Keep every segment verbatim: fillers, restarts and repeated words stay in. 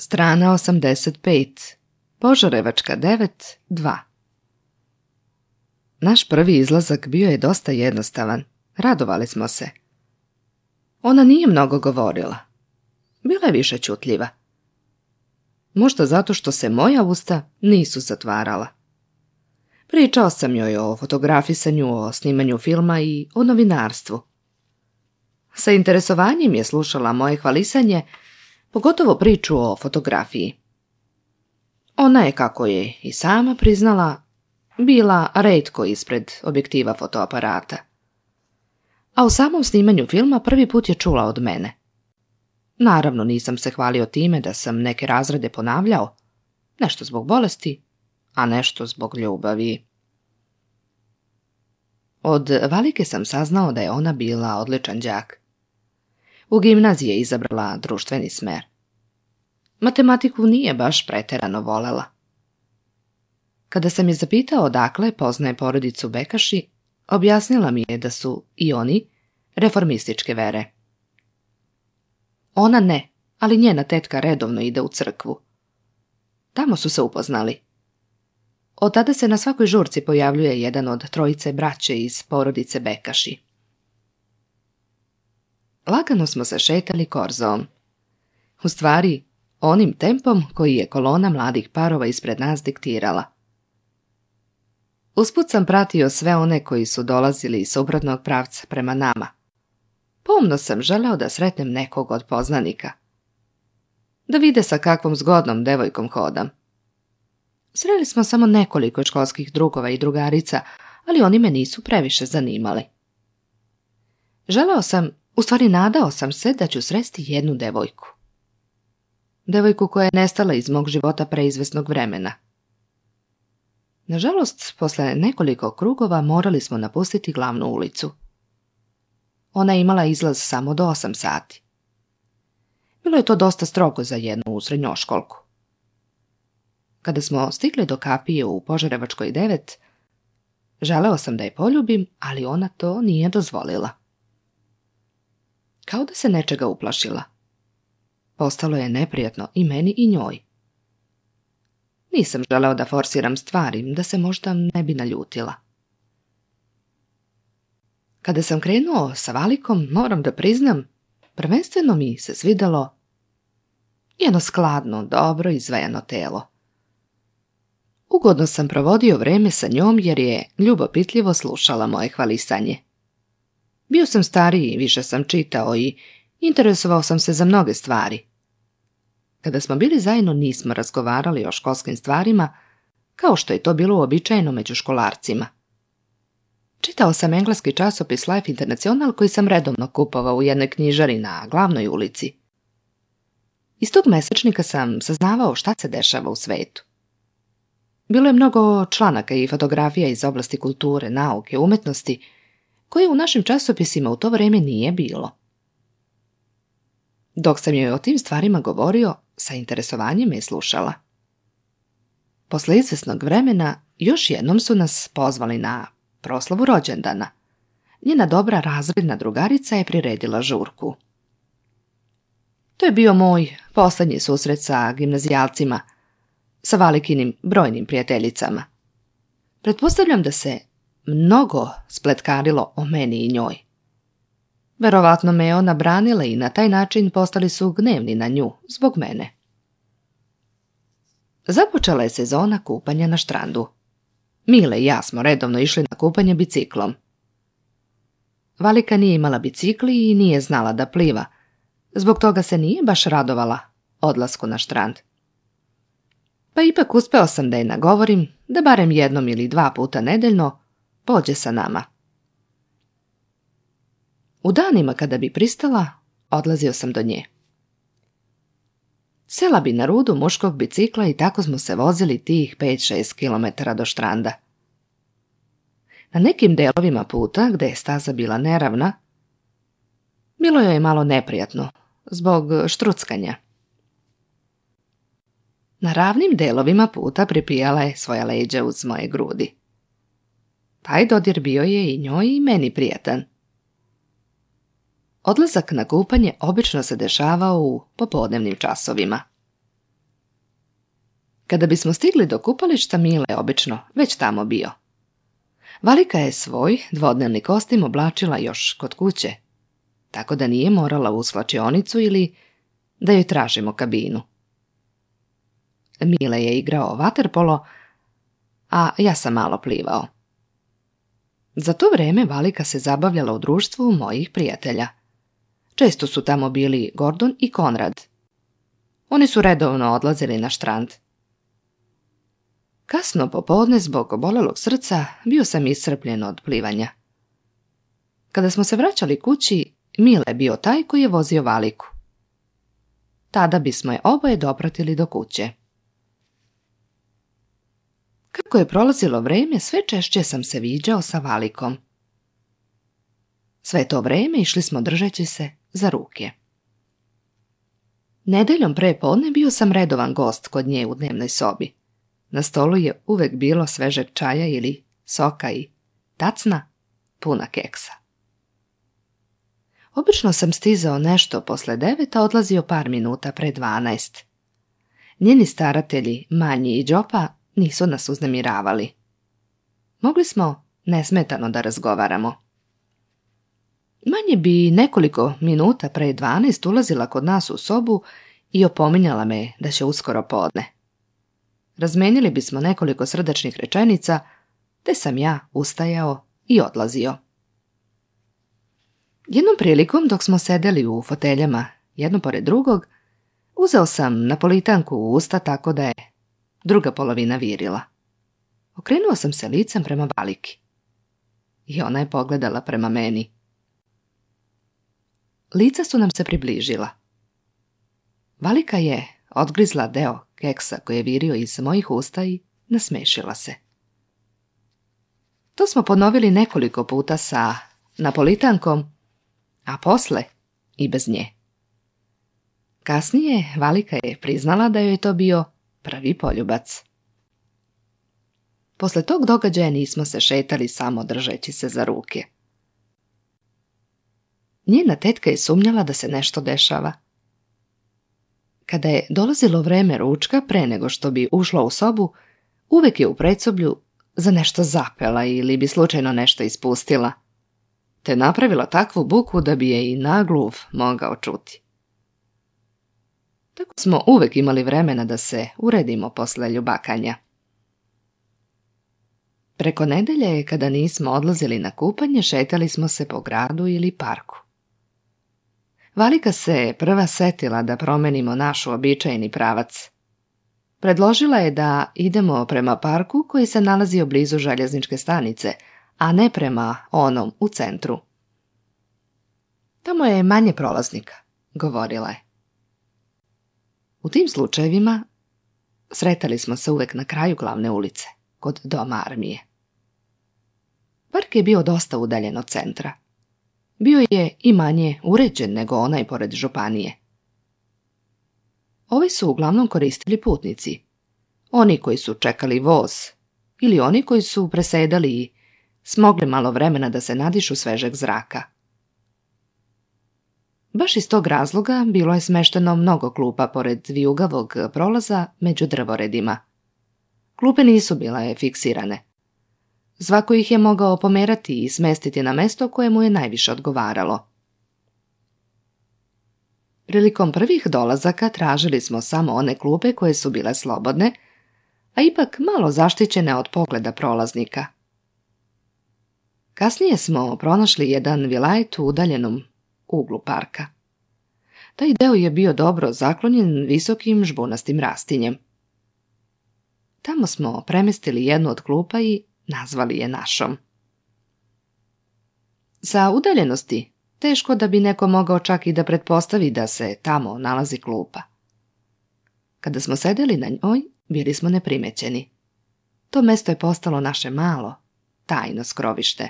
Strana osamdeset pet. Požarevačka devet, dva. Naš prvi izlazak bio je dosta jednostavan. Radovali smo se. Ona nije mnogo govorila. Bila je više ćutljiva. Možda zato što se moja usta nisu zatvarala. Pričao sam joj o fotografisanju, o snimanju filma i o novinarstvu. Sa interesovanjem je slušala moje hvalisanje, pogotovo priču o fotografiji. Ona je, kako je i sama priznala, bila retko ispred objektiva fotoaparata. A u samom snimanju filma prvi put je čula od mene. Naravno, nisam se hvalio time da sam neke razrede ponavljao, nešto zbog bolesti, a nešto zbog ljubavi. Od Valike sam saznao da je ona bila odličan đak. U gimnaziji je izabrala društveni smer. Matematiku nije baš preterano volela. Kada sam je zapitao odakle poznaje porodicu Bekaši, objasnila mi je da su i oni reformističke vere. Ona ne, ali njena tetka redovno ide u crkvu. Tamo su se upoznali. Od tada se na svakoj žurci pojavljuje jedan od trojice braće iz porodice Bekaši. Lagano smo se šetali korzom. U stvari, onim tempom koji je kolona mladih parova ispred nas diktirala. Usput sam pratio sve one koji su dolazili iz suprotnog pravca prema nama. Pomno sam želeo da sretnem nekog od poznanika. Da vide sa kakvom zgodnom devojkom hodam. Sreli smo samo nekoliko školskih drugova i drugarica, ali oni me nisu previše zanimali. Želeo sam, u stvari nadao sam se da ću sresti jednu devojku. Devojku koja je nestala iz mog života preizvesnog vremena. Nažalost, posle nekoliko krugova morali smo napustiti glavnu ulicu. Ona je imala izlaz samo do osam sati. Bilo je to dosta strogo za jednu srednjoškolku. Kada smo stigli do kapije u Požarevačkoj devet, želeo sam da je poljubim, ali ona to nije dozvolila. Kao da se nečega uplašila. Postalo je neprijatno i meni i njoj. Nisam želeo da forsiram stvari, da se možda ne bi naljutila. Kada sam krenuo sa Valikom, moram da priznam, prvenstveno mi se svidelo jedno skladno, dobro izvejano telo. Ugodno sam provodio vreme sa njom jer je ljubopitljivo slušala moje hvalisanje. Bio sam stariji, više sam čitao i interesovao sam se za mnoge stvari. Kada smo bili zajedno nismo razgovarali o školskim stvarima, kao što je to bilo uobičajeno među školarcima. Čitao sam engleski časopis Life International koji sam redovno kupovao u jednoj knjižari na glavnoj ulici. Iz tog mesečnika sam saznavao šta se dešava u svetu. Bilo je mnogo članaka i fotografija iz oblasti kulture, nauke, umetnosti, koje u našim časopisima u to vreme nije bilo. Dok sam joj o tim stvarima govorio, sa interesovanjem me je slušala. Posle izvesnog vremena još jednom su nas pozvali na proslavu rođendana. Njena dobra razredna drugarica je priredila žurku. To je bio moj poslednji susret sa gimnazijalcima, sa Valikinim brojnim prijateljicama. Pretpostavljam da se mnogo spletkarilo o meni i njoj. Verovatno me je ona branila i na taj način postali su gnevni na nju zbog mene. Započela je sezona kupanja na štrandu. Mile i ja smo redovno išli na kupanje biciklom. Valika nije imala bicikli i nije znala da pliva, zbog toga se nije baš radovala odlasku na štrand. Pa ipak uspeo sam da je nagovorim da barem jednom ili dva puta nedeljno pođe sa nama. U danima kada bi pristala, odlazio sam do nje. Sela bi na rudu muškog bicikla i tako smo se vozili tih pet šest kilometara do štranda. Na nekim delovima puta, gde je staza bila neravna, bilo joj je malo neprijatno, zbog štruckanja. Na ravnim delovima puta pripijala je svoja leđa uz moje grudi. Taj dodir bio je i njoj i meni prijatan. Odlazak na kupanje obično se dešavao u popodnevnim časovima. Kada bismo stigli do kupališta, Mile je obično već tamo bio. Valika je svoj dvodnevni kostim oblačila još kod kuće, tako da nije morala u svlačionicu ili da joj tražimo kabinu. Mile je igrao vaterpolo, a ja sam malo plivao. Za to vreme Valika se zabavljala u društvu mojih prijatelja. Često su tamo bili Gordon i Konrad. Oni su redovno odlazili na štrand. Kasno popodne, zbog obolelog srca, bio sam iscrpljen od plivanja. Kada smo se vraćali kući, Mile je bio taj koji je vozio Valiku. Tada bismo je oboje dopratili do kuće. Kako je prolazilo vreme, sve češće sam se viđao sa Valikom. Sve to vreme išli smo držeći se za ruke. Nedeljom pre podne bio sam redovan gost kod nje u dnevnoj sobi. Na stolu je uvek bilo svežeg čaja ili soka i tacna puna keksa. Obično sam stizao nešto posle devet, a odlazio par minuta pre dvanaest. Njeni staratelji, Manji i Đopa, nisu nas uznemiravali. Mogli smo nesmetano da razgovaramo. Manje bi nekoliko minuta pre dvanaest ulazila kod nas u sobu i opominjala me da će uskoro podne. Razmenili bismo nekoliko srdačnih rečenica, te sam ja ustajao i odlazio. Jednom prilikom, dok smo sedeli u foteljama, jedno pored drugog, uzeo sam napolitanku u usta tako da je druga polovina virila. Okrenuo sam se licem prema Valiki. I ona je pogledala prema meni. Lica su nam se približila. Valika je odgrizla deo keksa koji je virio iz mojih usta i nasmešila se. To smo ponovili nekoliko puta sa napolitankom, a posle i bez nje. Kasnije Valika je priznala da joj je to bio pravi poljubac. Posle tog događaja nismo se šetali samo držeći se za ruke. Njena tetka je sumnjala da se nešto dešava. Kada je dolazilo vreme ručka, pre nego što bi ušla u sobu, uvek je u predsoblju za nešto zapela ili bi slučajno nešto ispustila, te napravila takvu buku da bi je i nagluv mogao čuti. Tako smo uvek imali vremena da se uredimo posle ljubakanja. Preko nedelje, kada nismo odlazili na kupanje, šetali smo se po gradu ili parku. Valika se prva setila da promenimo naš uobičajeni pravac. Predložila je da idemo prema parku koji se nalazio blizu željezničke stanice, a ne prema onom u centru. Tamo je manje prolaznika, govorila je. U tim slučajevima sretali smo se uvek na kraju glavne ulice, kod doma armije. Park je bio dosta udaljen od centra. Bio je i manje uređen nego onaj pored županije. Ovi su uglavnom koristili putnici, oni koji su čekali voz ili oni koji su presedali i smogli malo vremena da se nadišu svežeg zraka. Baš iz tog razloga bilo je smešteno mnogo klupa pored vijugavog prolaza među drvoredima. Klupe nisu bile fiksirane. Svako ih je mogao pomerati i smestiti na mesto koje mu je najviše odgovaralo. Prilikom prvih dolazaka tražili smo samo one klupe koje su bile slobodne, a ipak malo zaštićene od pogleda prolaznika. Kasnije smo pronašli jedan vilajet u udaljenom uglu parka. Taj deo je bio dobro zaklonjen visokim žbunastim rastinjem. Tamo smo premestili jednu od klupa i nazvali je našom. Sa udaljenosti teško da bi neko mogao čak i da pretpostavi da se tamo nalazi klupa. Kada smo sedeli na njoj, bili smo neprimećeni. To mesto je postalo naše malo, tajno skrovište.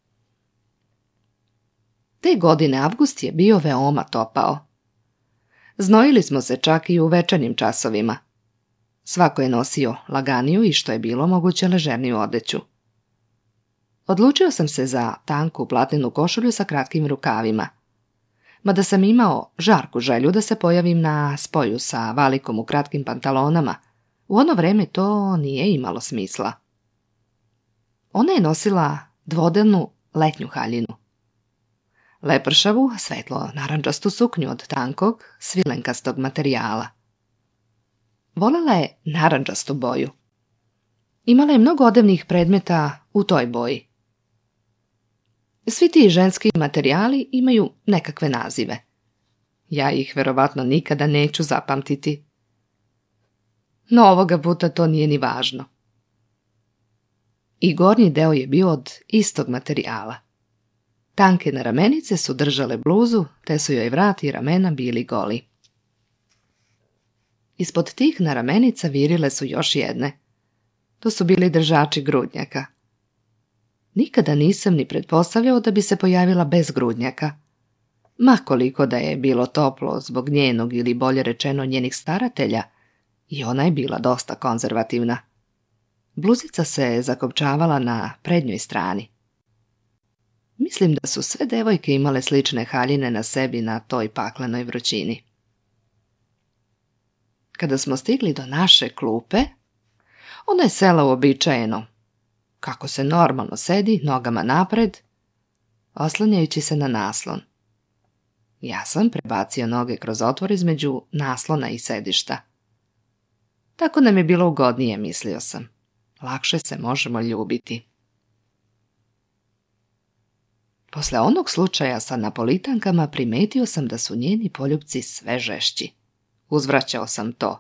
Te godine avgust je bio veoma topao. Znojili smo se čak i u večernjim časovima. Svako je nosio laganiju i što je bilo moguće ležerniju odeću. Odlučio sam se za tanku platnenu košulju sa kratkim rukavima. Mada sam imao žarku želju da se pojavim na spoju sa Valikom u kratkim pantalonama, U ono vreme to nije imalo smisla. Ona je nosila dvodelnu letnju haljinu. Lepršavu, svetlo narandžastu suknju od tankog, svilenkastog materijala. Volela je narandžastu boju. Imala je mnogo odevnih predmeta u toj boji. Svi ti ženski materijali imaju nekakve nazive. Ja ih verovatno nikada neću zapamtiti. No ovoga puta to nije ni važno. I gornji deo je bio od istog materijala. Tanke naramenice su držale bluzu, te su joj vrat i ramena bili goli. Ispod tih naramenica virile su još jedne. To su bili držači grudnjaka. Nikada nisam ni pretpostavljao da bi se pojavila bez grudnjaka. Ma koliko da je bilo toplo zbog njenog ili bolje rečeno njenih staratelja, i ona je bila dosta konzervativna. Bluzica se zakopčavala na prednjoj strani. Mislim da su sve devojke imale slične haljine na sebi na toj paklenoj vrućini. Kada smo stigli do naše klupe, ona je sela uobičajeno, kako se normalno sedi, nogama napred, oslanjajući se na naslon. Ja sam prebacio noge kroz otvor između naslona i sedišta. Tako nam je bilo ugodnije, mislio sam. Lakše se možemo ljubiti. Posle onog slučaja sa napolitankama primetio sam da su njeni poljupci sve žešći. Uzvraćao sam to.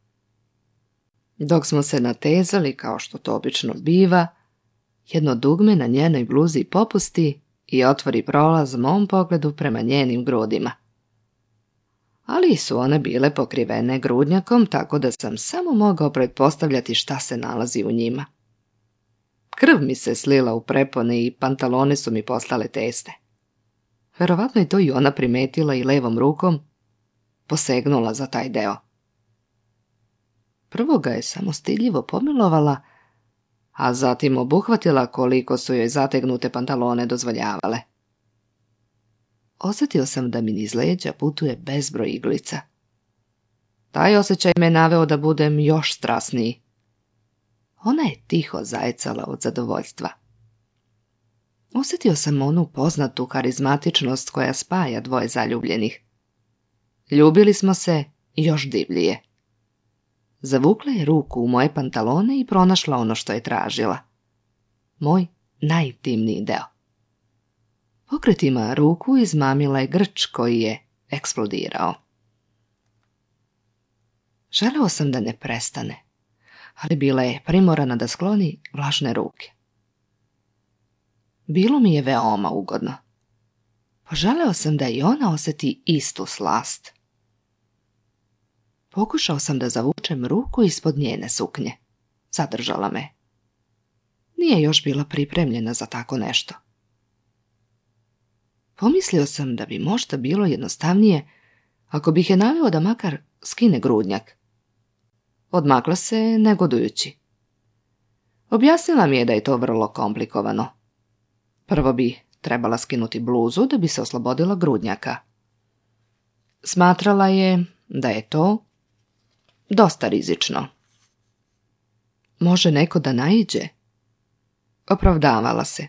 Dok smo se natezali, kao što to obično biva, jedno dugme na njenoj bluzi popusti i otvori prolaz mom pogledu prema njenim grudima. Ali su one bile pokrivene grudnjakom, tako da sam samo mogao pretpostavljati šta se nalazi u njima. Krv mi se slila u prepone i pantalone su mi postale teste. Verovatno je to i ona primetila i levom rukom posegnula za taj deo. Prvo ga je samo stidljivo pomilovala, a zatim obuhvatila koliko su joj zategnute pantalone dozvoljavale. Osjetio sam da mi niz leđa putuje bezbroj iglica. Taj osjećaj me naveo da budem još strasniji. Ona je tiho zajecala od zadovoljstva. Osjetio sam onu poznatu karizmatičnost koja spaja dvoje zaljubljenih. Ljubili smo se još divljije. Zavukla je ruku u moje pantalone i pronašla ono što je tražila. Moj najintimniji deo. Pokretima ruku izmamila je grč koji je eksplodirao. Želeo sam da ne prestane, ali bila je primorana da skloni vlažne ruke. Bilo mi je veoma ugodno. Poželeo sam da i ona osjeti istu slast. Pokušao sam da zavučem ruku ispod njene suknje. Zadržala me. Nije još bila pripremljena za tako nešto. Pomislio sam da bi možda bilo jednostavnije ako bih je naveo da makar skine grudnjak. Odmakla se negodujući. Objasnila mi je da je to vrlo komplikovano. Prvo bi trebala skinuti bluzu da bi se oslobodila grudnjaka. Smatrala je da je to dosta rizično. Može neko da naiđe? Opravdavala se.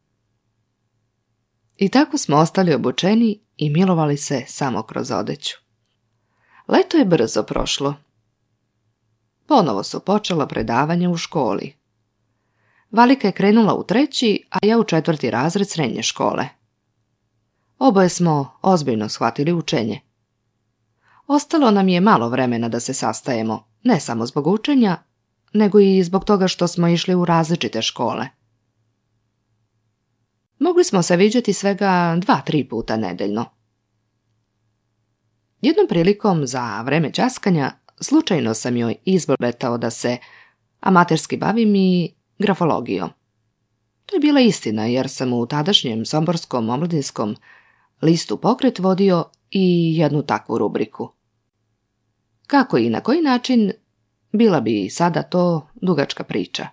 I tako smo ostali obučeni i milovali se samo kroz odeću. Leto je brzo prošlo. Ponovo su počela predavanja u školi. Valika je krenula u treći, a ja u četvrti razred srednje škole. Oboje smo ozbiljno shvatili učenje. Ostalo nam je malo vremena da se sastajemo, ne samo zbog učenja, nego i zbog toga što smo išli u različite škole. Mogli smo se viđati svega dva, tri puta nedeljno. Jednom prilikom za vreme ćaskanja slučajno sam joj izbletao da se amaterski bavim i grafologijom. To je bila istina jer sam u tadašnjem somborskom omladinskom listu Pokret vodio i jednu takvu rubriku. Kako i na koji način, bila bi sada to dugačka priča.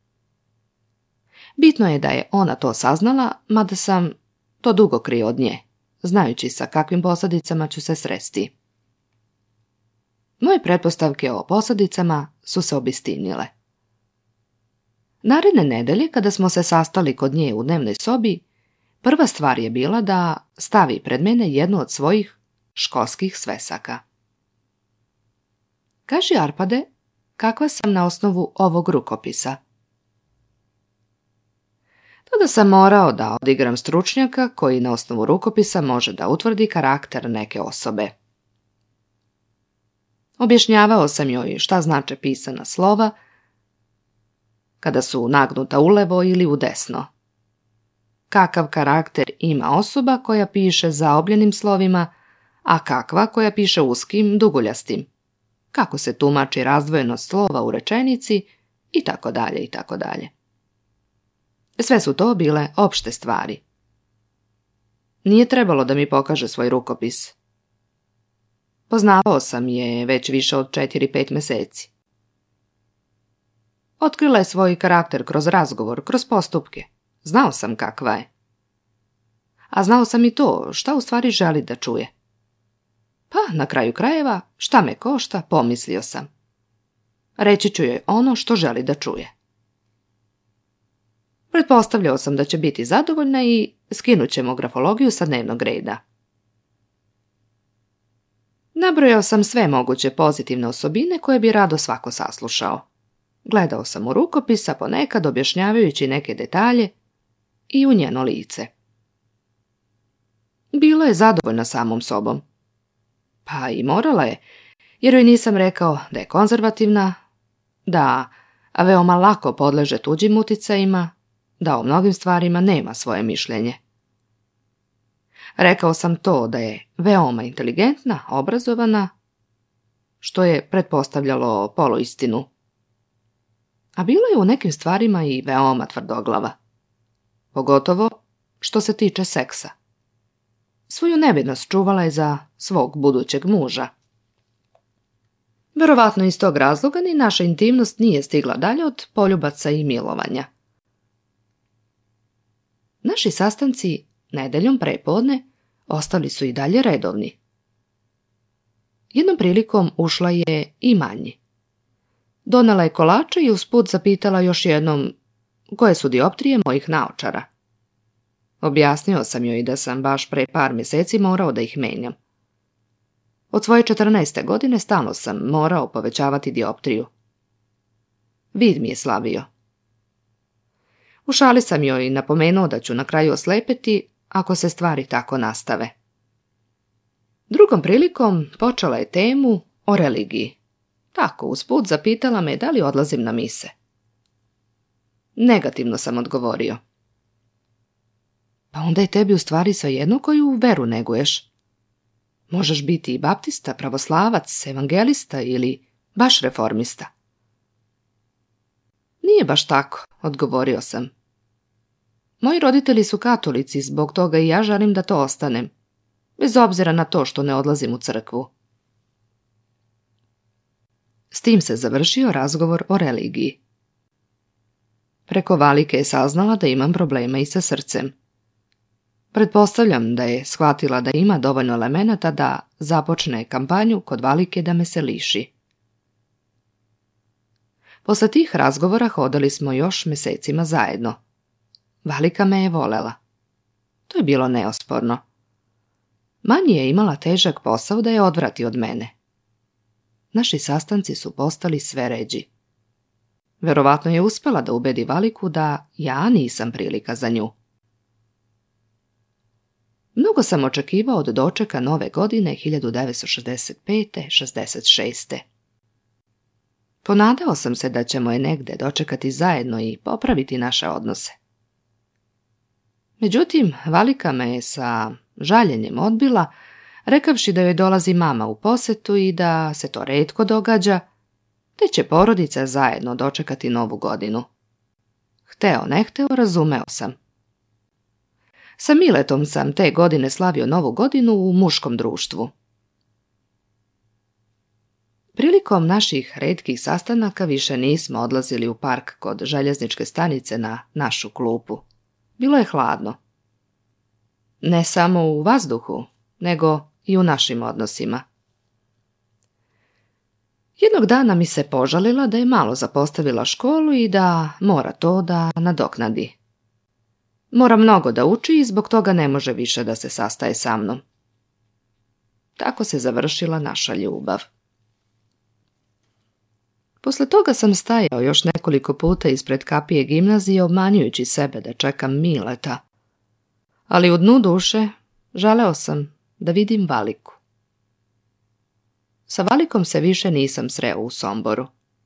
Bitno je da je ona to saznala, mada sam to dugo krio od nje, znajući sa kakvim posljedicama ću se sresti. Moje pretpostavke o posljedicama su se obistinile. Naredne nedelje, kada smo se sastali kod nje u dnevnoj sobi, prva stvar je bila da stavi pred mene jednu od svojih školskih svesaka. Kaži, Arpade, kakva sam na osnovu ovog rukopisa? Tada sam morao da odigram stručnjaka koji na osnovu rukopisa može da utvrdi karakter neke osobe. Objašnjavao sam joj šta znače pisana slova, kada su nagnuta ulevo ili u desno. Kakav karakter ima osoba koja piše zaobljenim slovima, a kakva koja piše uskim, duguljastim. Kako se tumači razdvojenost slova u rečenici i tako dalje i tako dalje. Sve su to bile opšte stvari. Nije trebalo da mi pokaže svoj rukopis. Poznavao sam je već više od četiri pet meseci. Otkrila je svoj karakter kroz razgovor, kroz postupke. Znao sam kakva je. A znao sam i to šta u stvari želi da čuje. Pa, na kraju krajeva, šta me košta, pomislio sam. Reći ću joj ono što želi da čuje. Pretpostavljao sam da će biti zadovoljna i skinut ćemo grafologiju sa dnevnog reda. Nabrojao sam sve moguće pozitivne osobine koje bi rado svako saslušao. Gledao sam u rukopisa ponekad objašnjavajući neke detalje i u njeno lice. Bila je zadovoljna samom sobom. Pa i morala je, jer joj nisam rekao da je konzervativna, da veoma lako podleže tuđim uticajima, da o mnogim stvarima nema svoje mišljenje. Rekao sam to da je veoma inteligentna, obrazovana, što je pretpostavljalo poluistinu. A bila je u nekim stvarima i veoma tvrdoglava. Pogotovo što se tiče seksa. Svoju nevinost čuvala je za svog budućeg muža. Verovatno iz tog razloga ni naša intimnost nije stigla dalje od poljubaca i milovanja. Naši sastanci nedeljom prepodne ostali su i dalje redovni. Jednom prilikom ušla je i Manji. Donela je kolače i usput zapitala još jednom koje su dioptrije mojih naočara. Objasnio sam joj da sam baš pre par mjeseci morao da ih menjam. Od svoje četrnaeste godine stalno sam morao povećavati dioptriju. Vid mi je slabio. U šali sam joj napomenuo da ću na kraju oslepeti ako se stvari tako nastave. Drugom prilikom počela je temu o religiji. Tako, usput zapitala me da li odlazim na mise. Negativno sam odgovorio. Pa onda je tebi u stvari svejedno koju veru neguješ. Možeš biti i baptista, pravoslavac, evangelista ili baš reformista. Nije baš tako, odgovorio sam. Moji roditelji su katolici, zbog toga i ja želim da to ostanem, bez obzira na to što ne odlazim u crkvu. S tim se završio razgovor o religiji. Preko Valike je saznala da imam problema i sa srcem. Pretpostavljam da je shvatila da ima dovoljno elemenata da započne kampanju kod Valike da me se liši. Posle tih razgovora hodali smo još mesecima zajedno. Valika me je volela. To je bilo neosporno. Manji je imala težak posao da je odvrati od mene. Naši sastanci su postali sve ređi. Verovatno je uspela da ubedi Valiku da ja nisam prilika za nju. Mnogo sam očekivao od dočeka nove godine hiljadu devetsto šezdeset pete šezdeset šeste. Ponadao sam se da ćemo je negde dočekati zajedno i popraviti naše odnose. Međutim, Valika me je sa žaljenjem odbila, rekavši da joj dolazi mama u posetu i da se to retko događa, te će porodica zajedno dočekati novu godinu. Hteo, ne hteo, razumeo sam. Sa Miletom sam te godine slavio novu godinu u muškom društvu. Prilikom naših retkih sastanaka više nismo odlazili u park kod željezničke stanice na našu klupu. Bilo je hladno. Ne samo u vazduhu, nego i u našim odnosima. Jednog dana mi se požalila da je malo zapostavila školu i da mora to da nadoknadi. Mora mnogo da uči i zbog toga ne može više da se sastaje sa mnom. Tako se završila naša ljubav. Posle toga sam stajao još nekoliko puta ispred kapije gimnazije obmanjujući sebe da čekam Mileta, ali u dnu duše želeo sam da vidim Valiku. Sa Valikom se više nisam sreo u Somboru.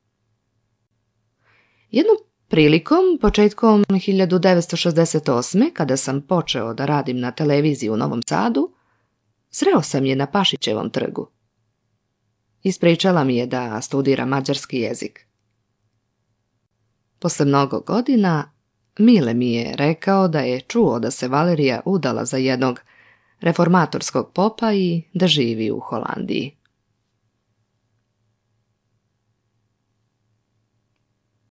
Jednom prilikom, početkom hiljadu devetsto šezdeset osme. kada sam počeo da radim na televiziji u Novom Sadu, sreo sam je na Pašićevom trgu. Ispričala mi je da studira mađarski jezik. Posle mnogo godina, Mile mi je rekao da je čuo da se Valerija udala za jednog reformatorskog popa i da živi u Holandiji.